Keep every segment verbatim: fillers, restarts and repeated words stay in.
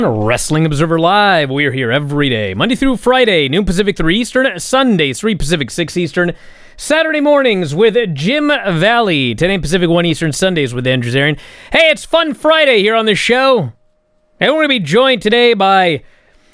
Wrestling Observer Live. We are here every day, Monday through Friday, noon Pacific, three Eastern, Sunday, three Pacific, six Eastern, Saturday mornings with Jim Valley, ten a.m. Pacific, one Eastern, Sundays with Andrew Zarin. Hey, it's Fun Friday here on the show. And we're going to be joined today by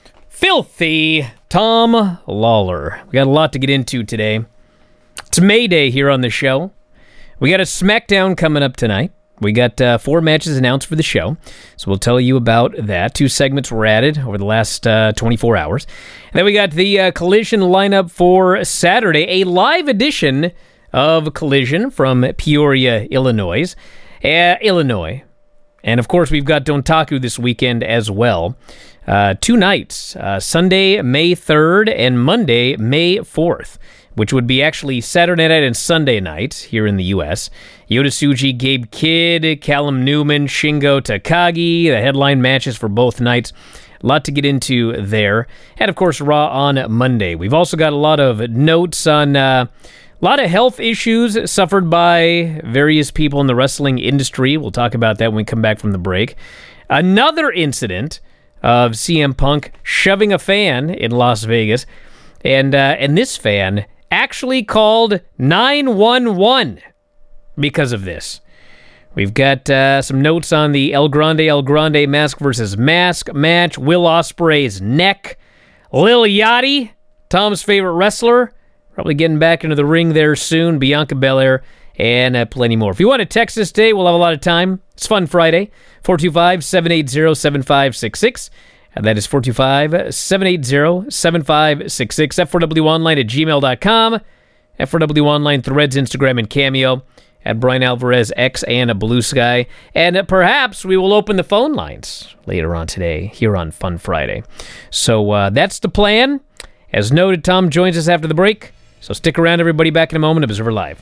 Filthy Tom Lawler. We got a lot to get into today. It's May Day here on the show. We got a SmackDown coming up tonight. We got uh, four matches announced for the show, so we'll tell you about that. Two segments were added over the last uh, twenty-four hours. And then we got the uh, Collision lineup for Saturday, a live edition of Collision from Peoria, Illinois. Uh, Illinois. And, of course, we've got Dontaku this weekend as well. Uh, two nights, uh, Sunday, May third, and Monday, May fourth, which would be actually Saturday night and Sunday night here in the U S Yota Tsuji, Gabe Kidd, Callum Newman, Shingo Takagi, the headline matches for both nights. A lot to get into there. And, of course, Raw on Monday. We've also got a lot of notes on uh, a lot of health issues suffered by various people in the wrestling industry. We'll talk about that when we come back from the break. Another incident of C M Punk shoving a fan in Las Vegas. And, uh, and this fan actually called nine one one because of this. We've got uh, some notes on the El Grande El Grande Mask versus Mask match, Will Ospreay's neck, Lil Yachty, Tom's favorite wrestler, probably getting back into the ring there soon, Bianca Belair, and uh, plenty more. If you want to text us today, we'll have a lot of time. It's Fun Friday, four two five, seven eight zero, seven five six six. And that is four two five, seven eight zero, seven five six six, F four W Online at gmail dot com, F four W Online, Threads, Instagram, and Cameo, at Brian Alvarez, X, and a Blue Sky. And uh, perhaps we will open the phone lines later on today here on Fun Friday. So uh, that's the plan. As noted, Tom joins us after the break. So stick around, everybody. Back in a moment. Observer Live.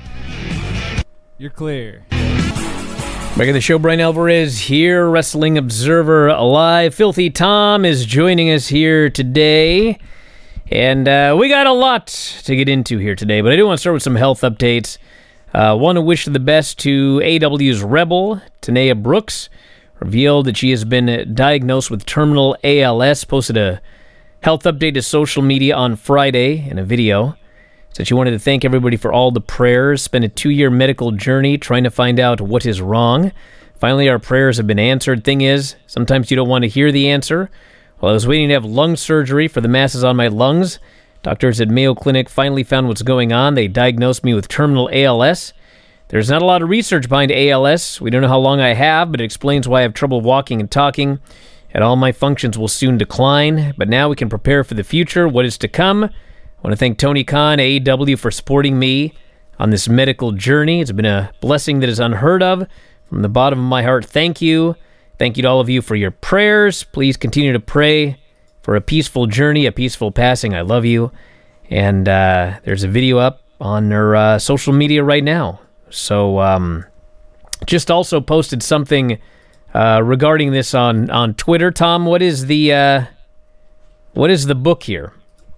You're clear. Back at the show, Brian Alvarez here, Wrestling Observer Live. Filthy Tom is joining us here today. And uh, we got a lot to get into here today, but I do want to start with some health updates. I uh, want to wish the best to A E W's Rebel, Tanea Brooks. Revealed that she has been diagnosed with terminal A L S. Posted a health update to social media on Friday in a video. Said she wanted to thank everybody for all the prayers. Spent a two-year medical journey trying to find out what is wrong. Finally, our prayers have been answered. Thing is, sometimes you don't want to hear the answer. While I was waiting to have lung surgery for the masses on my lungs, doctors at Mayo Clinic finally found what's going on. They diagnosed me with terminal A L S. There's not a lot of research behind A L S. We don't know how long I have, but it explains why I have trouble walking and talking, and all my functions will soon decline. But now we can prepare for the future, what is to come. I want to thank Tony Khan, A E W, for supporting me on this medical journey. It's been a blessing that is unheard of. From the bottom of my heart, thank you. Thank you to all of you for your prayers. Please continue to pray for a peaceful journey, a peaceful passing. I love you. And uh, there's a video up on her uh, social media right now. So um, just also posted something uh, regarding this on, on Twitter. Tom, what is the uh, what is the book here?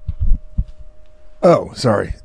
Oh, sorry.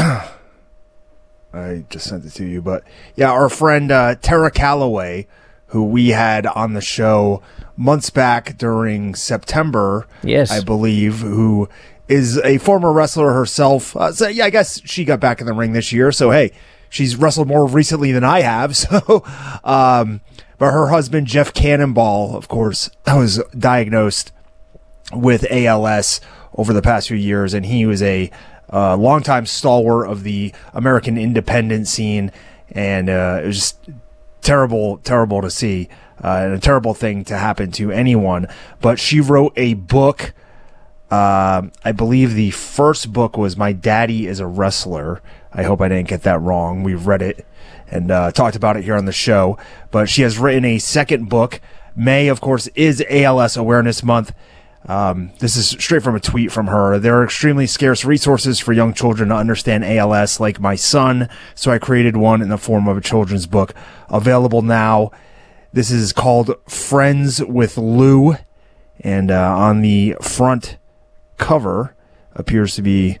I just sent it to you. But yeah, our friend uh, Tara Calloway, who we had on the show months back during September, yes, I believe, who is a former wrestler herself. Uh, so yeah, I guess she got back in the ring this year. So, hey, she's wrestled more recently than I have. So, um, but her husband, Jeff Cannonball, of course, was diagnosed with A L S over the past few years, and he was a uh, longtime stalwart of the American independent scene, and uh, it was just terrible, terrible to see, uh, and a terrible thing to happen to anyone. But she wrote a book. Uh, I believe the first book was My Daddy is a Wrestler. I hope I didn't get that wrong. We've read it and uh, talked about it here on the show. But she has written a second book. May, of course, is A L S Awareness Month. Um, this is straight from a tweet from her. There are extremely scarce resources for young children to understand A L S, like my son, so I created one in the form of a children's book. Available now. This is called Friends with Lou, and uh, on the front cover appears to be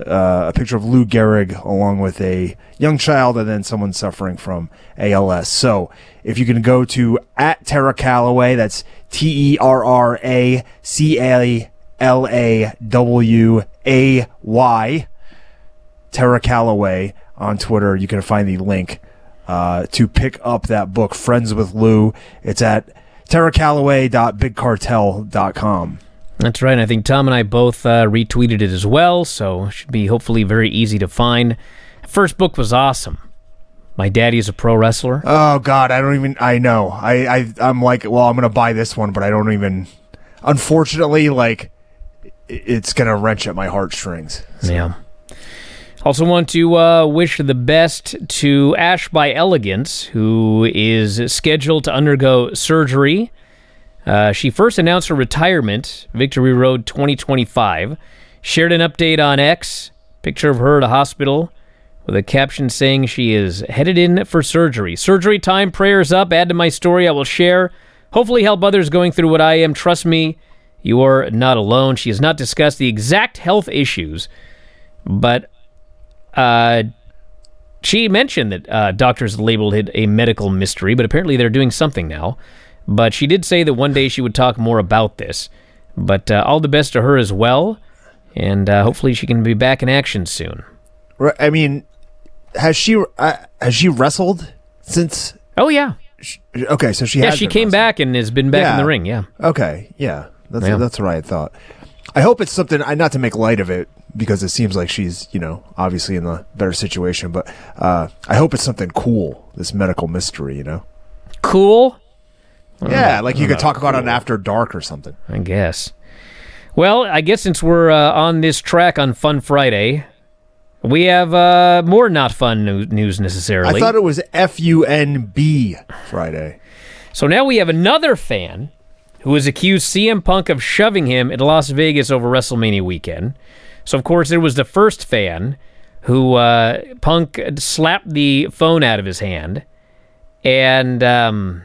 uh, a picture of Lou Gehrig along with a young child and then someone suffering from A L S. So if you can go to at Tara Calloway, that's T E R R A C A L A W A Y, Tara Calloway on Twitter, you can find the link uh, to pick up that book, Friends with Lou. It's at tara calloway dot big cartel dot com. That's right. I think Tom and I both uh, retweeted it as well, so it should be hopefully very easy to find. First book was awesome. My Daddy is a Pro Wrestler. Oh, God, I don't even, I know. I, I, I'm like, well, I'm going to buy this one, but I don't even, unfortunately, like, it's going to wrench at my heartstrings. So. Yeah. Also want to uh, wish the best to Ash by Elegance, who is scheduled to undergo surgery. Uh, she first announced her retirement, Victory Road twenty twenty-five, shared an update on X, picture of her at a hospital, with a caption saying she is headed in for surgery. Surgery time, prayers up, add to my story, I will share. Hopefully help others going through what I am. Trust me, you are not alone. She has not discussed the exact health issues, but uh, she mentioned that uh, doctors labeled it a medical mystery, but apparently they're doing something now. But she did say that one day she would talk more about this. But uh, all the best to her as well, and uh, hopefully she can be back in action soon. I mean, has she uh, has she wrestled since? Oh, yeah. She, okay, so she yeah, has she been came wrestling. back and has been back Yeah. in the ring, yeah. Okay, yeah, that's Yeah. that's what I had thought. I hope it's something. I not to make light of it because it seems like she's, you know, obviously in a better situation. But uh, I hope it's something cool. This medical mystery, you know. Cool? Yeah, like you could talk about cool. it After Dark or something. I guess. Well, I guess since we're uh, on this track on Fun Friday, we have uh, more not fun new- news necessarily. I thought it was F U N B Friday. So now we have another fan who has accused C M Punk of shoving him in Las Vegas over WrestleMania weekend. So, of course, there was the first fan who uh, Punk slapped the phone out of his hand. And um,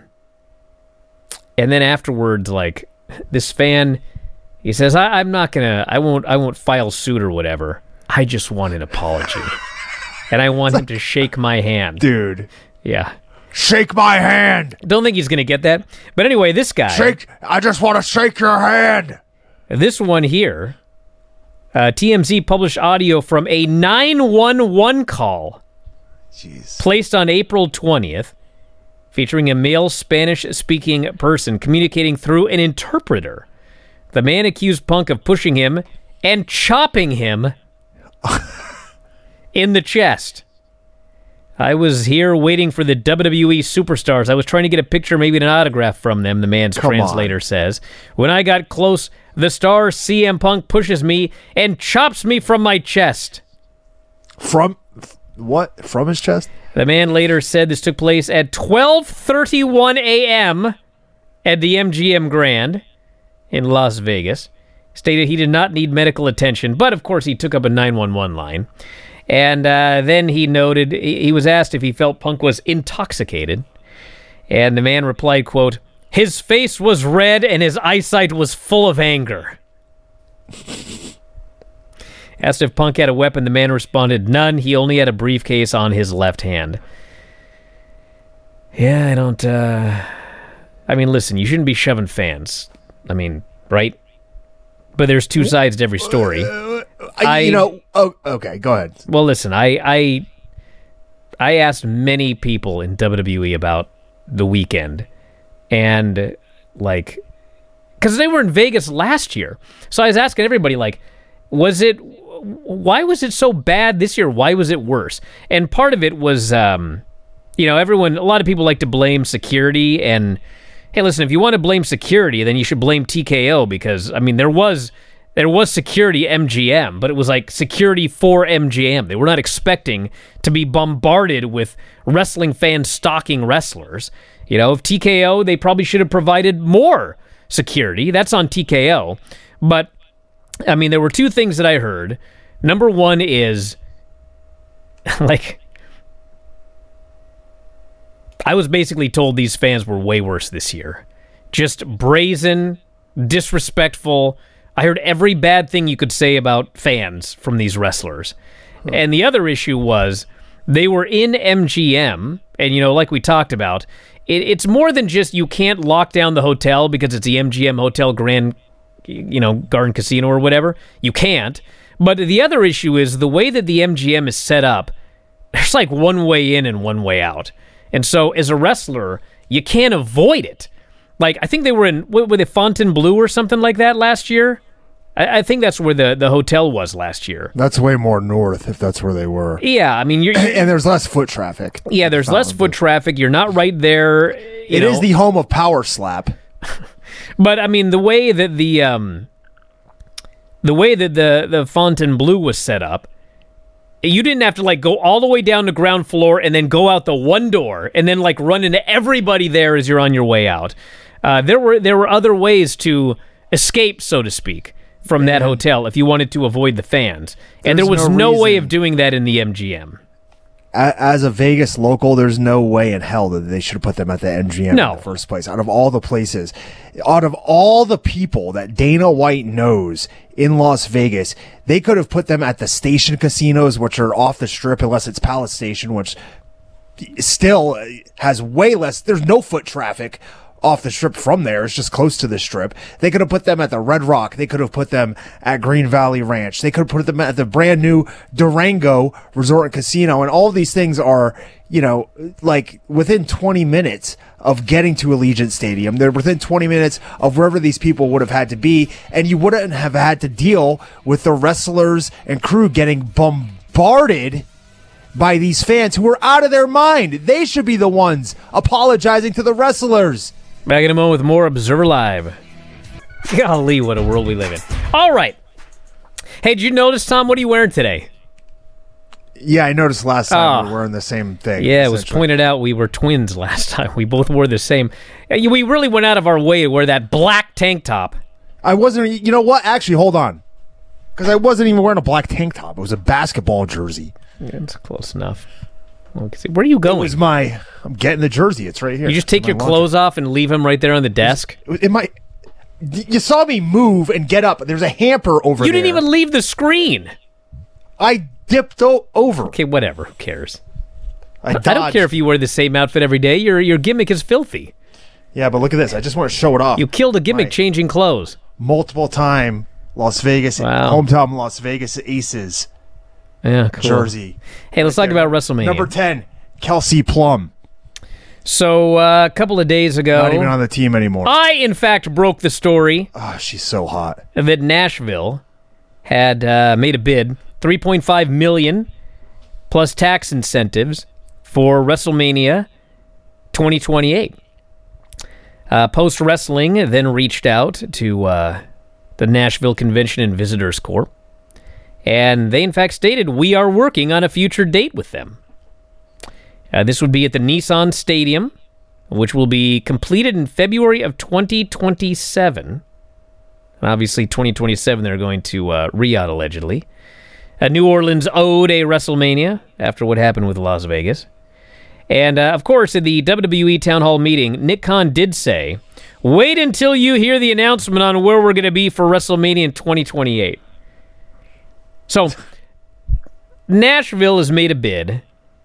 and then afterwards, like, this fan, he says, I, I'm not going to, I won't, I won't file suit or whatever. I just want an apology. And I want him to shake my hand. Dude. Yeah. Shake my hand. Don't think he's going to get that. But anyway, this guy. Shake. I just want to shake your hand. This one here, uh, T M Z published audio from a nine one one call Jeez. placed on April twentieth, featuring a male Spanish-speaking person communicating through an interpreter. The man accused Punk of pushing him and chopping him in the chest. I was here waiting for the W W E superstars. I was trying to get a picture, maybe an autograph from them, the man's Come translator on. says. When I got close, the star C M Punk pushes me and chops me from my chest. From what? From his chest? The man later said this took place at twelve thirty-one a.m. at the M G M Grand in Las Vegas. Stated he did not need medical attention, but of course he took up a nine one one line. And uh, then he noted, he was asked if he felt Punk was intoxicated. And the man replied, quote, his face was red and his eyesight was full of anger. Asked if Punk had a weapon, the man responded, none. He only had a briefcase on his left hand. Yeah, I don't, uh... I mean, listen, you shouldn't be shoving fans. I mean, right? But there's two sides to every story. I, I- you know. Oh, okay. Go ahead. Well, listen, I, I I asked many people in W W E about the weekend, and like, because they were in Vegas last year, so I was asking everybody, like, was it, why was it so bad this year? Why was it worse? And part of it was, um, you know, everyone, a lot of people like to blame security, and hey, listen, if you want to blame security, then you should blame T K O, because I mean, there was. There was security M G M, but it was like security for M G M. They were not expecting to be bombarded with wrestling fans stalking wrestlers. You know, if T K O, they probably should have provided more security. That's on T K O. But, I mean, there were two things that I heard. Number one is, like, I was basically told these fans were way worse this year. Just brazen, disrespectful, I heard every bad thing you could say about fans from these wrestlers. Huh. And the other issue was they were in M G M, and, you know, like we talked about, it, it's more than just you can't lock down the hotel because it's the M G M Hotel Grand, you know, Garden Casino or whatever. You can't. But the other issue is the way that the M G M is set up, there's like one way in and one way out. And so as a wrestler, you can't avoid it. Like, I think they were in, what, were they Fontainebleau or something like that last year? I, I think that's where the, the hotel was last year. That's way more north if that's where they were. Yeah, I mean, you're... you're and there's less foot traffic. Yeah, there's less foot traffic. You're not right there. It know. Is the home of Power Slap. But, I mean, the way that the... um, the way that the, the Fontainebleau was set up, you didn't have to, like, go all the way down to ground floor and then go out the one door and then, like, run into everybody there as you're on your way out. Uh, there were there were other ways to escape, so to speak, from that yeah. hotel if you wanted to avoid the fans. And There's there was no, no way reason. of doing that in the M G M. As a Vegas local, there's no way in hell that they should have put them at the M G M no. in the first place. Out of all the places, out of all the people that Dana White knows in Las Vegas, they could have put them at the station casinos, which are off the strip, unless it's Palace Station, which still has way less. There's no foot traffic off the strip from there. It's just close to the strip. They could have put them at the Red Rock. They could have put them at Green Valley Ranch. They could have put them at the brand new Durango Resort and Casino. And all of these things are, you know, like within twenty minutes of getting to Allegiant Stadium. They're within twenty minutes of wherever these people would have had to be. And you wouldn't have had to deal with the wrestlers and crew getting bombarded by these fans who are out of their mind. They should be the ones apologizing to the wrestlers. Back in a moment with more Observer Live. Golly, what a world we live in. All right. Hey, did you notice, Tom, what are you wearing today? Yeah, I noticed last time oh. we were wearing the same thing. Yeah, it was pointed out we were twins last time. We both wore the same. We really went out of our way to wear that black tank top. I wasn't, you know what? Actually, hold on. Because I wasn't even wearing a black tank top. It was a basketball jersey. Yeah, it's close enough. Where are you going? It was my, I'm getting the jersey. It's right here. You just take your clothes off and leave them right there on the desk? It might. You saw me move and get up. There's a hamper over there. You didn't even leave the screen. I dipped o- over. Okay, whatever. Who cares? I, I don't care if you wear the same outfit every day. Your your gimmick is filthy. Yeah, but look at this. I just want to show it off. You killed a gimmick my changing clothes. Multiple time Las Vegas, wow. hometown Las Vegas Aces yeah, cool. jersey. Hey, let's right talk there. about WrestleMania. Number ten, Kelsey Plum. So uh, a couple of days ago, not even on the team anymore. I, in fact, broke the story. Oh, she's so hot. That Nashville had uh, made a bid, three point five million dollars plus tax incentives for WrestleMania twenty twenty-eight. Uh, Post Wrestling then reached out to uh, the Nashville Convention and Visitors Corp, and they in fact stated, we are working on a future date with them. Uh, this would be at the Nissan Stadium, which will be completed in February of twenty twenty-seven. And obviously, twenty twenty-seven, they're going to uh, Riyadh, allegedly. Uh, New Orleans owed a WrestleMania after what happened with Las Vegas. And, uh, of course, at the W W E Town Hall meeting, Nick Khan did say, wait until you hear the announcement on where we're going to be for WrestleMania in twenty twenty-eight. So, Nashville has made a bid.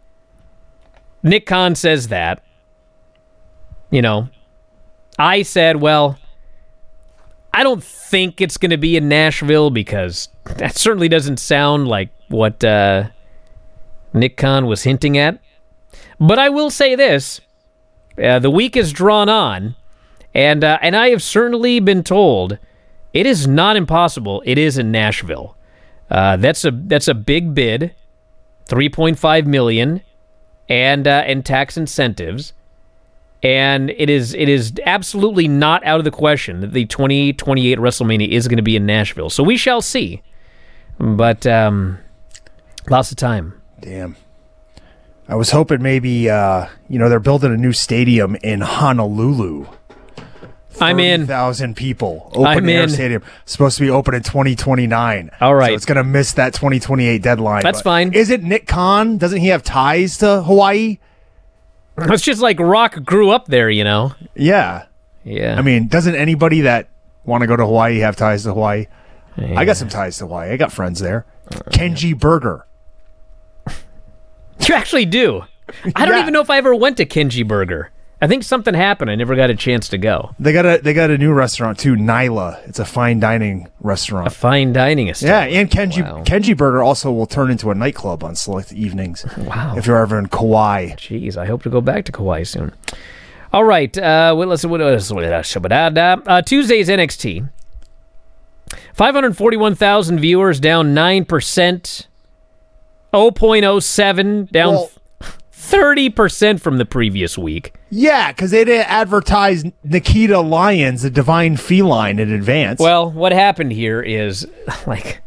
Nick Khan says that. You know, I said, well, I don't think it's going to be in Nashville because that certainly doesn't sound like what uh, Nick Khan was hinting at. But I will say this. Uh, the week is drawn on, and uh, and I have certainly been told it is not impossible. It is in Nashville. Uh, that's a that's a big bid, three point five million dollars. And uh, and tax incentives, and it is it is absolutely not out of the question that the twenty twenty-eight WrestleMania is going to be in Nashville. So we shall see, but um, lots of time. Damn, I was hoping maybe uh, you know they're building a new stadium in Honolulu. I'm in. Thousand people. Open I'm air in. Stadium supposed to be open in twenty twenty-nine. All right, so it's gonna miss that twenty twenty-eight deadline. That's fine. Is it Nick Khan? Doesn't he have ties to Hawaii? It's just like Rock grew up there, you know. Yeah. Yeah. I mean, doesn't anybody that want to go to Hawaii have ties to Hawaii? Yeah. I got some ties to Hawaii. I got friends there. Kenji Burger. You actually do. I don't Yeah. even know if I ever went to Kenji Burger. I think something happened. I never got a chance to go. They got a they got a new restaurant too, Nyla. It's a fine dining restaurant. A fine dining Yeah, establishment. and Kenji Wow. Kenji Burger also will turn into a nightclub on select evenings. Wow. If you're ever in Kauai. Jeez, I hope to go back to Kauai soon. All right, uh, well, let's what else? Uh, Tuesday's N X T. five hundred forty-one thousand viewers, down nine percent. zero point zero seven, down Well- thirty percent from the previous week. Yeah, because they didn't advertise Nikita Lyons, the divine feline, in advance. Well, what happened here is, like,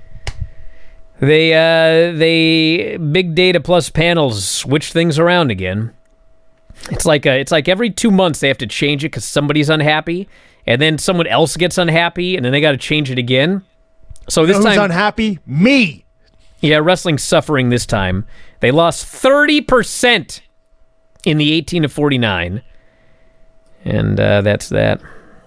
they, uh, they, big data plus panels switched things around again. It's like a, it's like every two months they have to change it because somebody's unhappy, and then someone else gets unhappy, and then they got to change it again. So this Who's time, unhappy? Me. yeah, wrestling's suffering this time. They lost thirty percent in the eighteen to forty-nine, and uh, that's that.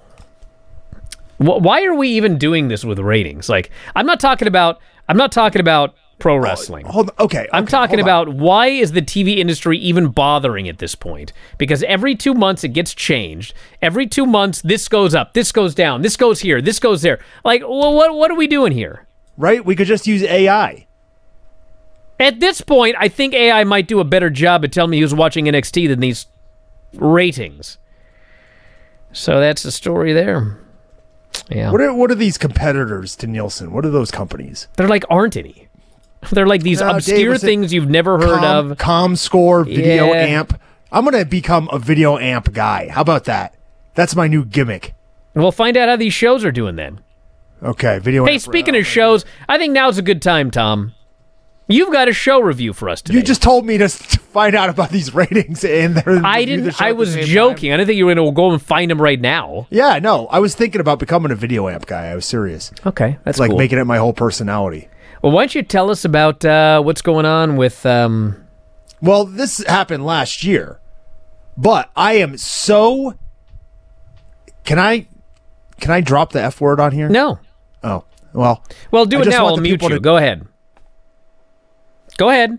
Wh- Why are we even doing this with ratings? Like, I'm not talking about, I'm not talking about pro wrestling. Hold okay. I'm okay, talking hold on. about why is the T V industry even bothering at this point? Because every two months it gets changed. Every two months this goes up, this goes down, this goes here, this goes there. Like, well, what what are we doing here? Right? We could just use A I. At this point, I think A I might do a better job at telling me who's watching N X T than these ratings. So that's the story there. Yeah. What are what are these competitors to Nielsen? What are those companies? They're like, aren't any. They're like these No, Dave, obscure was it things you've never heard Com, of. ComScore, Video Yeah. Amp. I'm gonna become a Video Amp guy. How about that? That's my new gimmick. We'll find out how these shows are doing then. Okay, Video Hey, Amp. speaking of shows, I think now's a good time, Tom. You've got a show review for us today. You just told me to s- find out about these ratings and their I review the didn't. show I at the was same joking. time. I didn't think you were going to go and find them right now. Yeah, no, I was thinking about becoming a Video Amp guy. I was serious. Okay, that's It's like cool. making it my whole personality. Well, why don't you tell us about uh, what's going on with? Um, Well, this happened last year, but I am so. Can I? Can I drop the F word on here? no. Oh, well. Well, do I it just now. want I'll the mute people you. to- Go ahead. Go ahead.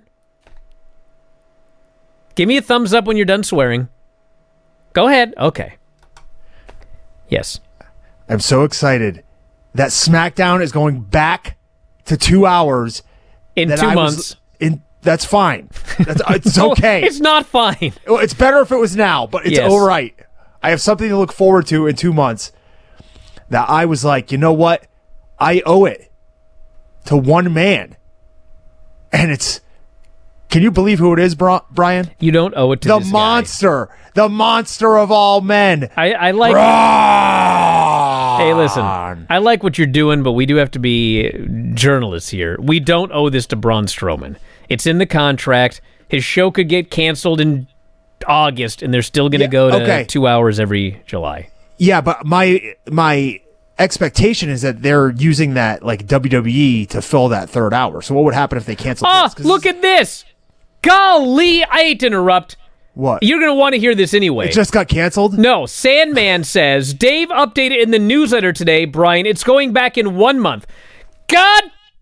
Give me a thumbs up when you're done swearing. Go ahead. Okay. Yes. I'm so excited that SmackDown is going back to two hours. In that two I was- months. in that's fine. That's, it's okay. It's not fine. Well, it's better if it was now, but it's Yes. all right. I have something to look forward to in two months. That I was like, you know what? I owe it to one man, and it's. Can you believe who it is, Bri- Brian? You don't owe it to The this guy. monster, the monster of all men. I, I like. Braun. Hey, listen. I like what you're doing, but we do have to be journalists here. We don't owe this to Braun Strowman. It's in the contract. His show could get canceled in August, and they're still going to Yeah, go to okay. two hours every July. Yeah, but my my expectation is that they're using that like W W E to fill that third hour. So what would happen if they canceled Oh, this? 'Cause look this- at this. Golly, I hate to interrupt. what? You're going to want to hear this anyway. It just got canceled? No, Sandman says, Dave updated in the newsletter today, Brian, it's going back in one month. God!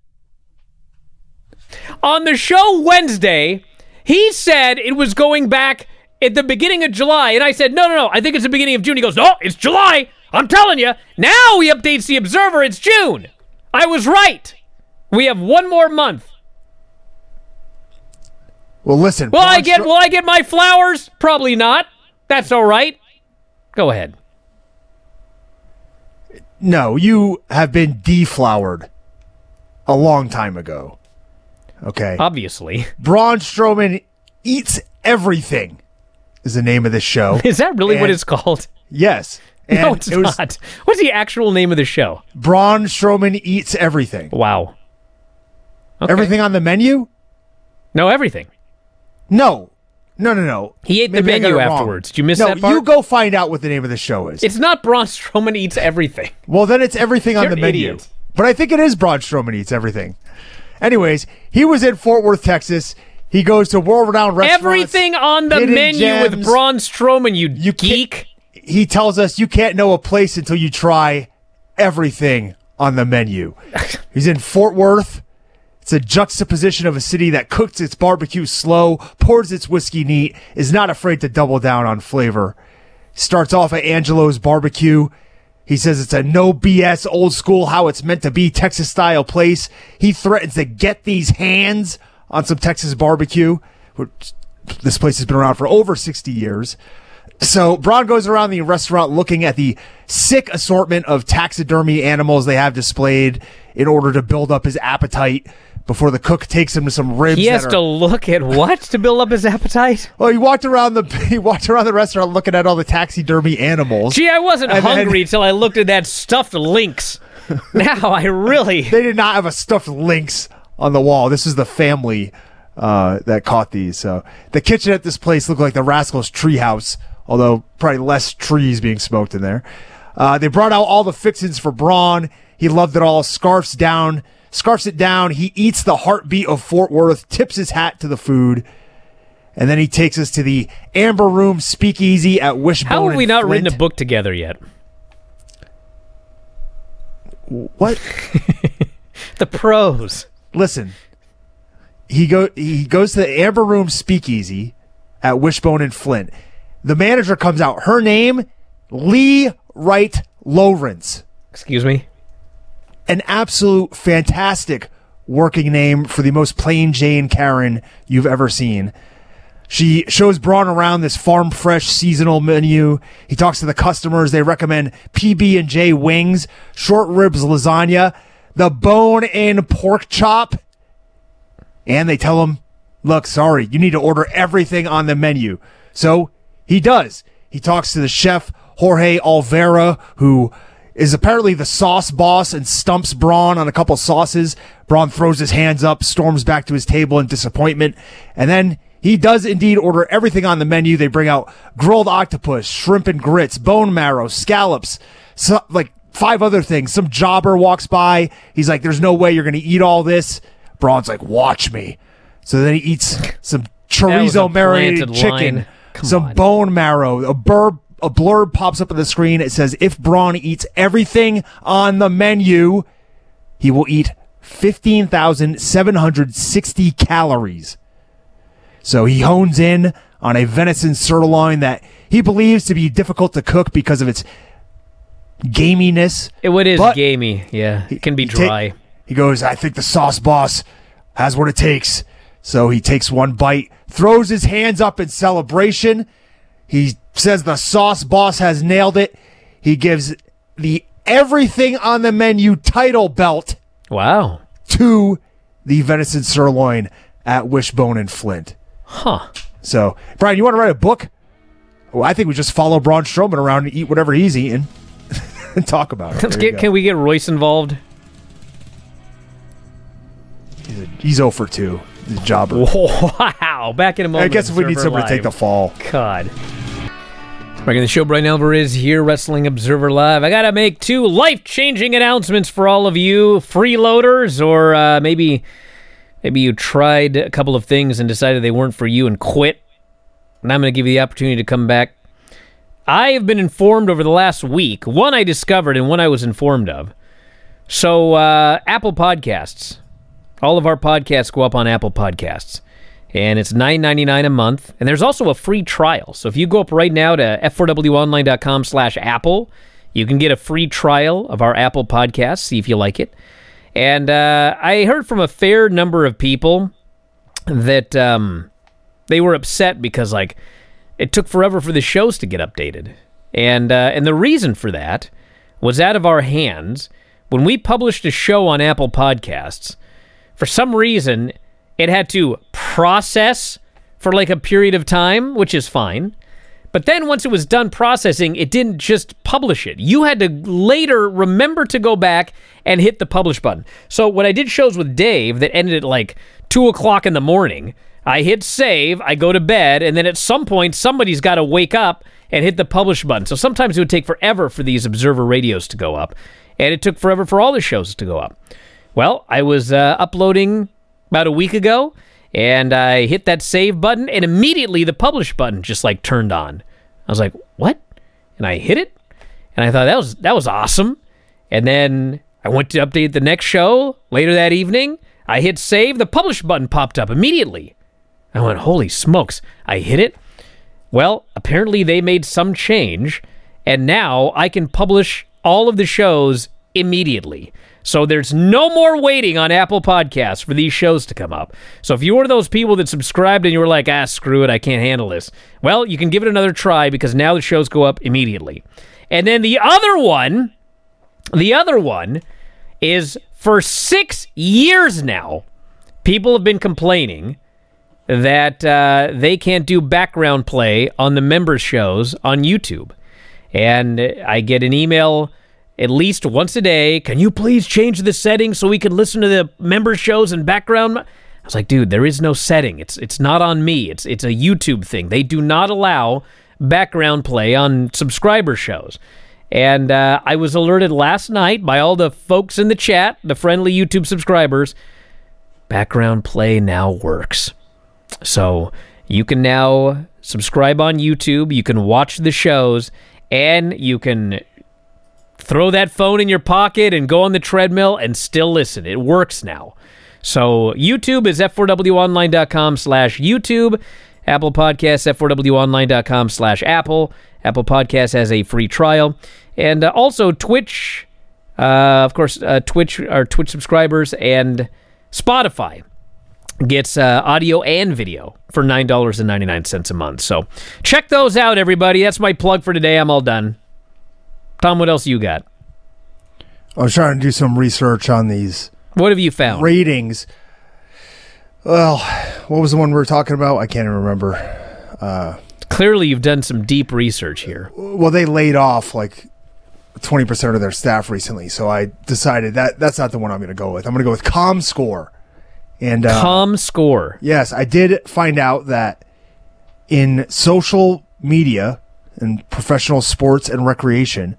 On the show Wednesday, he said it was going back at the beginning of July, and I said, no, no, no, I think it's the beginning of June. He goes, no, it's July. I'm telling you. Now he updates the Observer, it's June. I was right. We have one more month. Well, listen. Will I Braun get Stro- will I get my flowers? Probably not. That's all right. Go ahead. No, you have been deflowered a long time ago. Okay. Obviously. Braun Strowman eats everything is the name of this show. Is that really what And- it's called? Yes. And No, it's it was not. What's the actual name of the show? Braun Strowman eats everything. Wow. Okay. Everything on the menu? No, everything. No. No, no, no. He ate Maybe the I got menu it wrong. afterwards. Did you miss no, that part? you go find out what the name of the show is. It's not Braun Strowman eats everything. Well, then it's everything on You're the an menu. idiot. But I think it is Braun Strowman eats everything. Anyways, he was in Fort Worth, Texas. He goes to world-renowned restaurants. Everything on the hidden menu gems. with Braun Strowman, you, You can't- geek. He tells us you can't know a place until you try everything on the menu. He's in Fort Worth. It's a juxtaposition of a city that cooks its barbecue slow, pours its whiskey neat, is not afraid to double down on flavor. Starts off at Angelo's Barbecue. He says it's a no B S, old school, how it's meant to be, Texas-style place. He threatens to get these hands on some Texas barbecue. This place has been around for over sixty years. So Braun goes around the restaurant looking at the sick assortment of taxidermy animals they have displayed in order to build up his appetite before the cook takes him to some ribs. He has that are, to look at what to build up his appetite? Well, he walked around the he walked around the restaurant looking at all the taxidermy animals. Gee, I wasn't And then- hungry till I looked at that stuffed lynx. Now I really... They did not have a stuffed lynx on the wall. This is the family uh, that caught these. So the kitchen at this place looked like the Rascals' treehouse, although probably less trees being smoked in there. Uh, they brought out all the fixings for Braun. He loved it all. Scarfs down, scarfs it down. He eats the heartbeat of Fort Worth, tips his hat to the food, and then he takes us to the Amber Room Speakeasy at Wishbone. How have we and not Flint. written a book together yet? What? The pros. Listen, he go he goes to the Amber Room Speakeasy at Wishbone and Flint. The manager comes out. Her name, Lee Wright Lawrence. Excuse me? An absolute fantastic working name for the most plain Jane Karen you've ever seen. She shows Braun around this farm fresh seasonal menu. He talks to the customers. They recommend P B and J wings, short ribs lasagna, the bone-in pork chop. And they tell him, look, sorry, you need to order everything on the menu. So he does. He talks to the chef, Jorge Olvera, who is apparently the sauce boss and stumps Braun on a couple sauces. Braun throws his hands up, storms back to his table in disappointment. And then he does indeed order everything on the menu. They bring out grilled octopus, shrimp and grits, bone marrow, scallops, so, like five other things. Some jobber walks by. He's like, there's no way you're going to eat all this. Braun's like, watch me. So then he eats some chorizo marinated chicken, some on. bone marrow, a burb. A blurb pops up on the screen. It says, if Braun eats everything on the menu, he will eat fifteen thousand seven hundred sixty calories. So he hones in on a venison sirloin that he believes to be difficult to cook because of its gaminess. It what is But gamey, yeah. It can be he ta- dry. he goes, I think the sauce boss has what it takes. So he takes one bite, throws his hands up in celebration. He says the sauce boss has nailed it. He gives the everything on the menu title belt Wow. to the venison sirloin at Wishbone and Flint. Huh. So, Brian, you want to write a book? Well, I think we just follow Braun Strowman around and eat whatever he's eating and talk about it. Let's There you get, go. can we get Royce involved? He's, a, he's oh for two. He's a jobber. Wow. Back in a moment. I guess if we need Observer somebody to take the Live. fall. God. Back in the show, Brian Alvarez here, Wrestling Observer Live. I got to make two life-changing announcements for all of you freeloaders, or uh, maybe maybe you tried a couple of things and decided they weren't for you and quit. And I'm going to give you the opportunity to come back. I have been informed over the last week, one I discovered and one I was informed of. So, uh, Apple Podcasts. All of our podcasts go up on Apple Podcasts. And it's nine ninety-nine a month. And there's also a free trial. So if you go up right now to f four w online dot com slash Apple, you can get a free trial of our Apple Podcasts, see if you like it. And uh, I heard from a fair number of people that um, they were upset because, like, it took forever for the shows to get updated. And, uh, and the reason for that was out of our hands. When we published a show on Apple Podcasts, for some reason, it had to process for like a period of time, which is fine. But then once it was done processing, it didn't just publish it. You had to later remember to go back and hit the publish button. So when I did shows with Dave that ended at like two o'clock in the morning, I hit save, I go to bed, and then at some point, somebody's got to wake up and hit the publish button. So sometimes it would take forever for these Observer radios to go up. And it took forever for all the shows to go up. Well, I was uh, uploading about a week ago, and I hit that save button, and immediately the publish button just like turned on. I was like, what? And I hit it, and I thought that was that was awesome. And then I went to update the next show later that evening. I hit save. The publish button popped up immediately. I went, holy smokes. I hit it. Well, apparently they made some change, and now I can publish all of the shows immediately. So there's no more waiting on Apple Podcasts for these shows to come up. So if you were those people that subscribed and you were like, ah, screw it, I can't handle this, well, you can give it another try because now the shows go up immediately. And then the other one, the other one is for six years now, people have been complaining that uh, they can't do background play on the members' shows on YouTube. And I get an email at least once a day, can you please change the setting so we can listen to the members' shows in background? I was like, dude, there is no setting. It's it's not on me. It's it's a YouTube thing. They do not allow background play on subscriber shows. And uh, I was alerted last night by all the folks in the chat, the friendly YouTube subscribers, background play now works. So you can now subscribe on YouTube, you can watch the shows, and you can throw that phone in your pocket and go on the treadmill and still listen. It works now. So YouTube is f four w online dot com slash YouTube. Apple Podcasts, f four w online dot com slash Apple. Apple Podcasts has a free trial. And uh, also Twitch, uh, of course, uh, Twitch, our Twitch subscribers, and Spotify gets uh, audio and video for nine dollars and ninety-nine cents a month. So check those out, everybody. That's my plug for today. I'm all done. Tom, what else you got? I was trying to do some research on these. What have you found? Ratings. Well, what was the one we were talking about? I can't even remember. Uh, Clearly, you've done some deep research here. Well, they laid off like twenty percent of their staff recently, so I decided that that's not the one I'm going to go with. I'm going to go with ComScore. And uh, ComScore. Yes, I did find out that in social media and professional sports and recreation,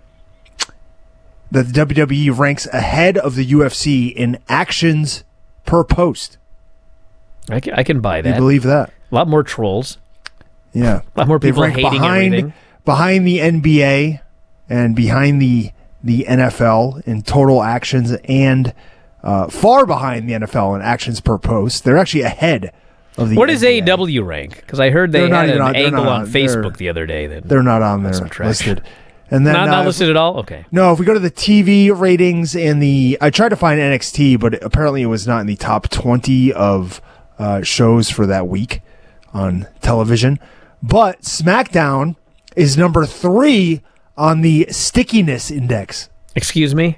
that the W W E ranks ahead of the U F C in actions per post. I can, I can buy that. You believe that? A lot more trolls. Yeah. A lot more people rank hating behind, everything. Behind the N B A and behind the the N F L in total actions and uh, far behind the N F L in actions per post. They're actually ahead of the What does N B A. A E W rank? Because I heard they They're not had an even on- they're angle not on on- Facebook they're- the other day. That They're not on there some trash. listed. And then not, uh, not listed at all? Okay. No, if we go to the T V ratings and the, I tried to find N X T, but apparently it was not in the top twenty of uh, shows for that week on television. But SmackDown is number three on the stickiness index. Excuse me?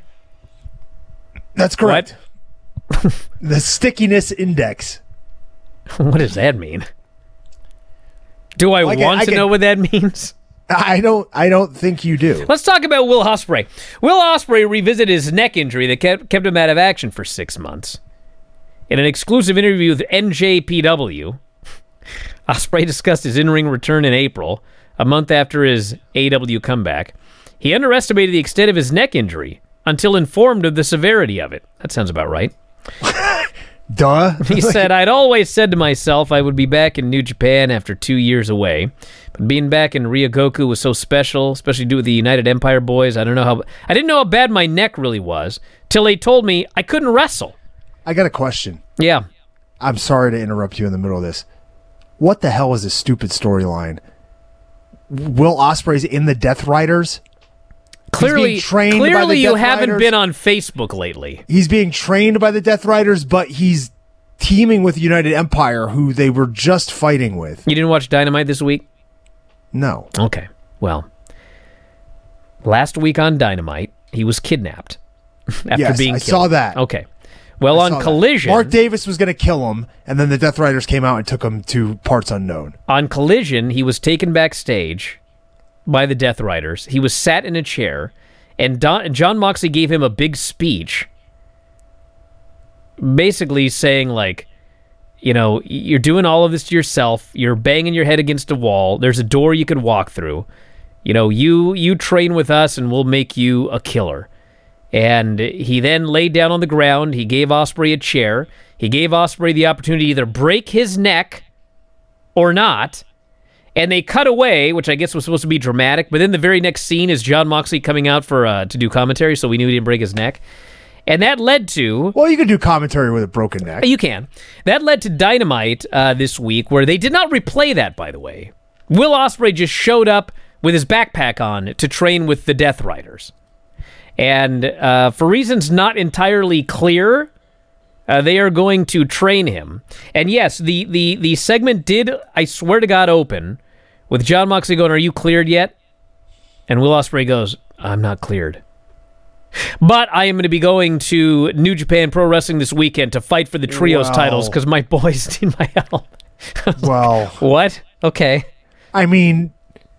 That's correct. The stickiness index. What does that mean? Do I Like, want I to can- know what that means? I don't. I don't think you do. Let's talk about Will Ospreay. Will Ospreay revisited his neck injury that kept, kept him out of action for six months. In an exclusive interview with N J P W, Ospreay discussed his in-ring return in April, a month after his A E W comeback. He underestimated the extent of his neck injury until informed of the severity of it. That sounds about right. Duh. He said, I'd always said to myself I would be back in New Japan after two years away. But being back in Ryogoku was so special, especially due to the United Empire boys. I don't know how I didn't know how bad my neck really was till they told me I couldn't wrestle. I got a question. Yeah. I'm sorry to interrupt you in the middle of this. What the hell is this stupid storyline? Will Ospreay's in the Death Riders? Clearly, being trained by clearly the you Death haven't Riders. been on Facebook lately. He's being trained by the Death Riders, but he's teaming with United Empire, who they were just fighting with. You didn't watch Dynamite this week? No. Okay. Well, last week on Dynamite, he was kidnapped after Yes, being I killed. saw that. Okay. Well, I on saw that. Collision, Mark Davis was going to kill him, and then the Death Riders came out and took him to parts unknown. on Collision, he was taken backstage by the Death Riders. He was sat in a chair, and Don, John Moxley gave him a big speech, basically saying, like, you know, you're doing all of this to yourself. You're banging your head against a wall. There's a door you could walk through. You know, you you train with us, and we'll make you a killer. And he then laid down on the ground. He gave Ospreay a chair. He gave Ospreay the opportunity to either break his neck or not. And they cut away, which I guess was supposed to be dramatic, but then the very next scene is Jon Moxley coming out for uh, to do commentary, so we knew he didn't break his neck. And that led to... Well, you can do commentary with a broken neck. You can. That led to Dynamite uh, this week, where they did not replay that, by the way. Will Ospreay just showed up with his backpack on to train with the Death Riders. And uh, for reasons not entirely clear... Uh, they are going to train him. And yes, the, the, the segment did, I swear to God, open with Jon Moxley going, "Are you cleared yet?" And Will Ospreay goes, "I'm not cleared. But I am going to be going to New Japan Pro Wrestling this weekend to fight for the trios Wow. titles because my boys need my help." Well, like, what? Okay. I mean,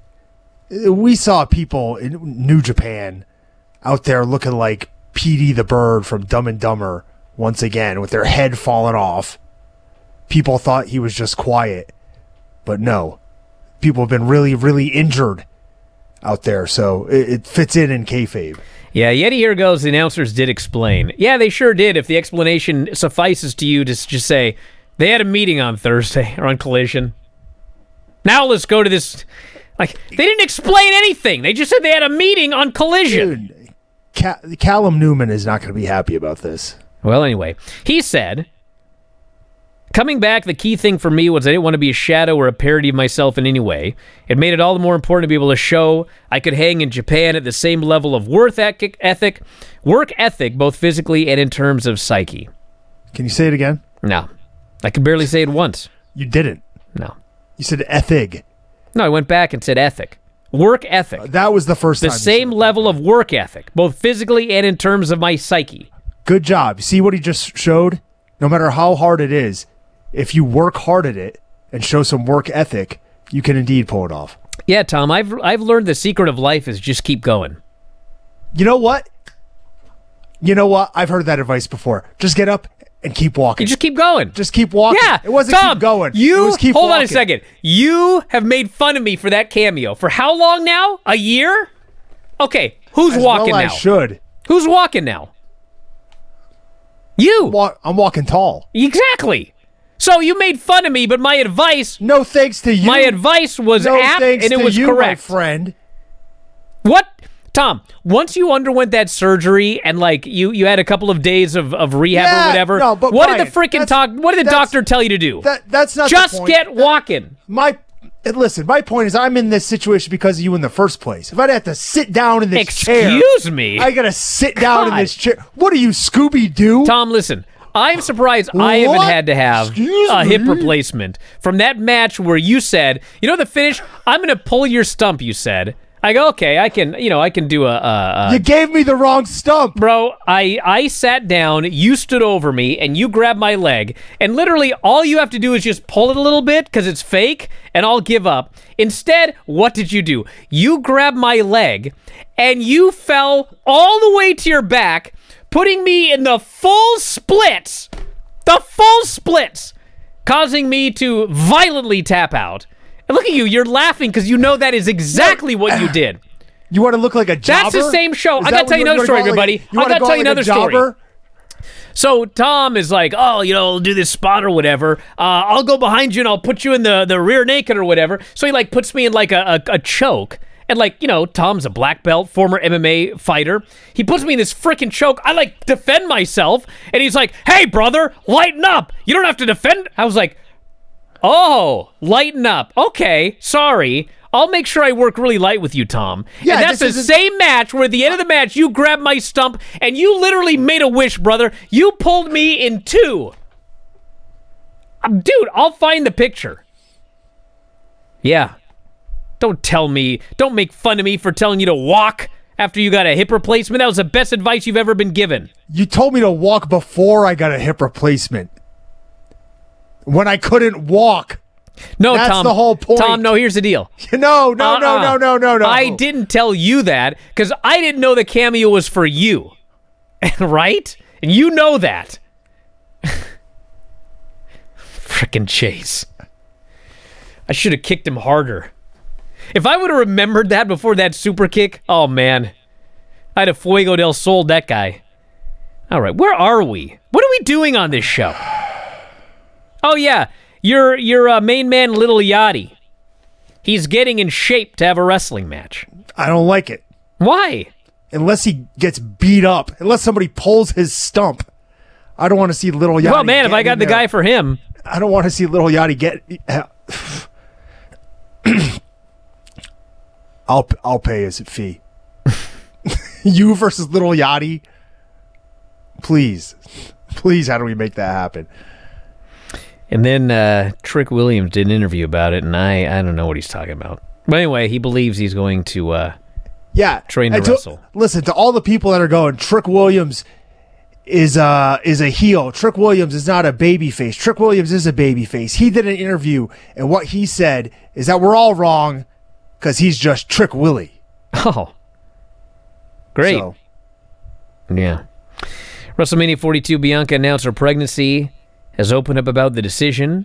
we saw people in New Japan out there looking like Petey the Bird from Dumb and Dumber once again with their head falling off. People thought he was just quiet, but no. People have been really, really injured out there, so it, it fits in in kayfabe. Yeah, Yeti here goes, the announcers did explain. Yeah, they sure did. If the explanation suffices to you to just say, they had a meeting on Thursday, or on Collision. Now let's go to this. Like, they didn't explain anything. They just said they had a meeting on Collision. Dude, Ca- Callum Newman is not going to be happy about this. Well, anyway, he said, "Coming back, the key thing for me was I didn't want to be a shadow or a parody of myself in any way. It made it all the more important to be able to show I could hang in Japan at the same level of work ethic, work ethic, both physically and in terms of psyche." Can you say it again? No. I could barely say it once. You didn't. No. You said ethic. No, I went back and said ethic. Work ethic. That was the first The time. you same said it. level of work ethic, both physically and in terms of my psyche. Good job. See what he just showed? No matter how hard it is, if you work hard at it and show some work ethic, you can indeed pull it off. Yeah, Tom, I've I've learned the secret of life is just keep going. You know what? You know what? I've heard that advice before. Just get up and keep walking. You just keep going. Just keep walking. Yeah, It wasn't Tom, keep going. You it was keep hold walking. on a second. You have made fun of me for that cameo for how long now? A year? Okay, who's As walking well now? I should. Who's walking now? You. Walk, I'm walking tall. Exactly. So you made fun of me, but my advice, No thanks to you. my advice was no apt thanks and it to was you, correct. my friend. What? Tom, once you underwent that surgery and like you, you had a couple of days of, of rehab Yeah, or whatever, no, but what Brian, did the freaking that's- talk? What did the that's- doctor tell you to do? That that's not Just the point. get walking. My listen. My point is, I'm in this situation because of you in the first place. If I'd have to sit down in this chair, Excuse me, I gotta sit down in God. this chair. What are you, Scooby Doo? Tom. Listen, I'm surprised I haven't What? had to have Excuse a hip me? replacement from that match where you said, you know, the finish. I'm gonna pull your stump. You said. I go, okay, I can, you know, I can do a, a, a You gave me the wrong stump. Bro, I, I sat down, you stood over me, and you grabbed my leg, and literally all you have to do is just pull it a little bit, because it's fake, and I'll give up. Instead, what did you do? You grabbed my leg, and you fell all the way to your back, putting me in the full splits, the full splits, causing me to violently tap out. And look at you, you're laughing because you know that is exactly what you did. You want to look like a jobber? That's the same show. Is I that gotta what tell you wanna another story, go like a- everybody. you I wanna gotta go tell you like a another story. jobber? So Tom is like, oh, you know, do this spot or whatever. Uh, I'll go behind you and I'll put you in the, the rear naked or whatever. So he like puts me in like a, a, a choke. And like, you know, Tom's a black belt, former M M A fighter. He puts me in this freaking choke. I like defend myself. And he's like, hey, brother, lighten up. You don't have to defend. I was like, oh, lighten up. Okay, sorry. I'll make sure I work really light with you, Tom. Yeah, and that's the this isn't- same match where at the end of the match, you grabbed my stump and you literally made a wish, brother. You pulled me in two. Um, dude, I'll find the picture. Yeah. Don't tell me, don't make fun of me for telling you to walk after you got a hip replacement. That was the best advice you've ever been given. You told me to walk before I got a hip replacement. When I couldn't walk. No, That's Tom. the whole point. Tom, no, here's the deal. No, no, no, Uh-uh. no, no, no, no. I didn't tell you that because I didn't know the cameo was for you. Right? And you know that. Frickin' Chase. I should have kicked him harder. If I would have remembered that before that super kick, oh man. I'd have Fuego del Sol that guy. All right, where are we? What are we doing on this show? Oh yeah, your your uh, main man, Little Yachty. he's getting in shape to have a wrestling match. I don't like it. Why? Unless he gets beat up, unless somebody pulls his stump. I don't want to see Little Yachty. Well, man, if I got the guy for him. I don't want to see Little Yachty get... I'll I'll pay his fee. You versus Little Yachty? Please. Please, how do we make that happen? And then uh, Trick Williams did an interview about it, and I, I don't know what he's talking about. But anyway, he believes he's going to uh, yeah, train to, to wrestle. Listen, to all the people that are going, Trick Williams is uh is a heel. Trick Williams is not a baby face. Trick Williams is a baby face. He did an interview, and what he said is that we're all wrong because he's just Trick Willie. Oh. Great. So. Yeah. WrestleMania forty-two, Bianca announced her pregnancy, has opened up about the decision.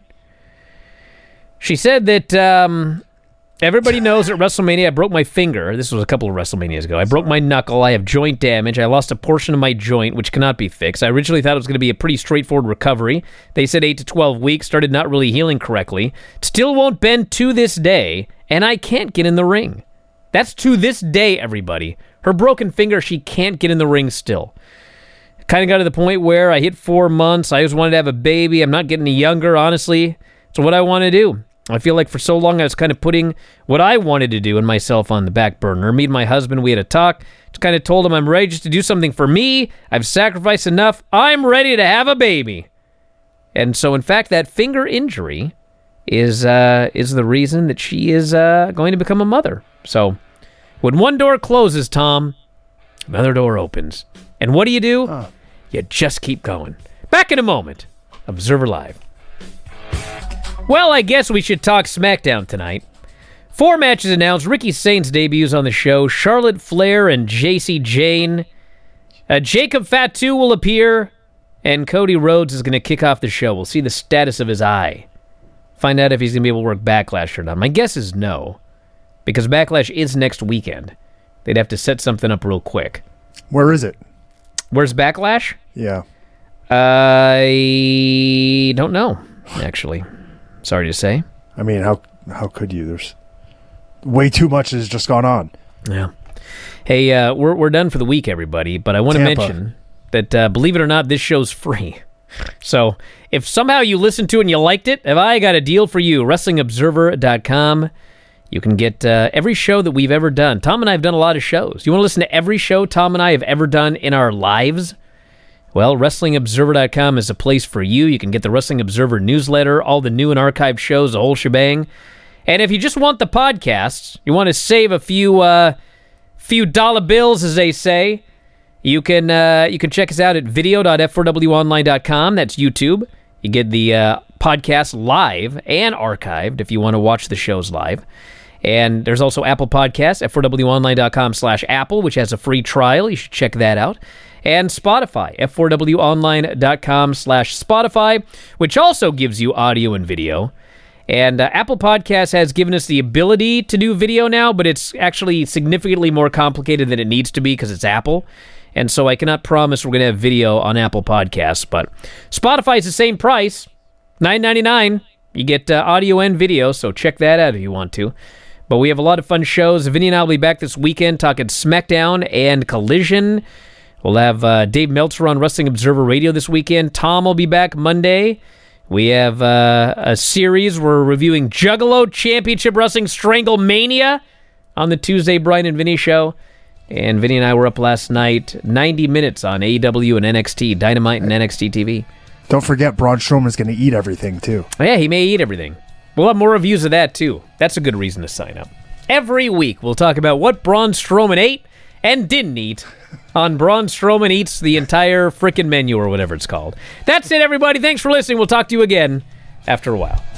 She said that um, everybody knows at WrestleMania I broke my finger. This was a couple of WrestleManias ago. I broke my knuckle. I have joint damage. I lost a portion of my joint, which cannot be fixed. I originally thought it was going to be a pretty straightforward recovery. They said eight to twelve weeks, started not really healing correctly. Still won't bend to this day, and I can't get in the ring. That's to this day, everybody. Her broken finger, she can't get in the ring still. Kind of got to the point where I hit four months. I always wanted to have a baby. I'm not getting any younger, honestly. It's what I want to do. I feel like for so long I was kind of putting what I wanted to do and myself on the back burner. Me and my husband, we had a talk. Just kind of told him I'm ready just to do something for me. I've sacrificed enough. I'm ready to have a baby. And so, in fact, that finger injury is uh, is the reason that she is uh, going to become a mother. So, when one door closes, Tom, another door opens. And what do you do? Huh. You just keep going. Back in a moment. Observer Live. Well, I guess we should talk SmackDown tonight. Four matches announced. Ricky Saints debuts on the show. Charlotte Flair and J C Jane. Uh, Jacob Fatu will appear. And Cody Rhodes is going to kick off the show. We'll see the status of his eye. Find out if he's going to be able to work Backlash or not. My guess is no. Because Backlash is next weekend. They'd have to set something up real quick. Where is it? Where's Backlash? Yeah. I don't know, actually. Sorry to say. I mean, how how could you? There's way too much has just gone on. Yeah. Hey, uh, we're we're done for the week, everybody. But I want to mention that, uh, believe it or not, this show's free. So if somehow you listened to it and you liked it, have I got a deal for you? Wrestling Observer dot com. You can get uh, every show that we've ever done. Tom and I have done a lot of shows. You want to listen to every show Tom and I have ever done in our lives? Well, Wrestling Observer dot com is a place for you. You can get the Wrestling Observer newsletter, all the new and archived shows, the whole shebang. And if you just want the podcasts, you want to save a few uh, few dollar bills, as they say, you can uh, you can check us out at video dot f four w online dot com. That's YouTube. You get the uh, podcast live and archived if you want to watch the shows live. And there's also Apple Podcasts, f four w online dot com slash Apple, which has a free trial. You should check that out. And Spotify, f four w online dot com slash Spotify, which also gives you audio and video. And uh, Apple Podcasts has given us the ability to do video now, but it's actually significantly more complicated than it needs to be because it's Apple. And so I cannot promise we're going to have video on Apple Podcasts. But Spotify is the same price, nine ninety-nine. You get uh, audio and video, so check that out if you want to. But we have a lot of fun shows. Vinny and I will be back this weekend talking SmackDown and Collision. We'll have uh, Dave Meltzer on Wrestling Observer Radio this weekend. Tom will be back Monday. We have uh, a series. We're reviewing Juggalo Championship Wrestling Stranglemania on the Tuesday Brian and Vinny show. And Vinny and I were up last night, ninety minutes on A E W and N X T, Dynamite and N X T T V. Don't forget, Braun Strowman's going to eat everything, too. Oh, yeah, he may eat everything. We'll have more reviews of that, too. That's a good reason to sign up. Every week, we'll talk about what Braun Strowman ate and didn't eat on Braun Strowman Eats the Entire Frickin' Menu or whatever it's called. That's it, everybody. Thanks for listening. We'll talk to you again after a while.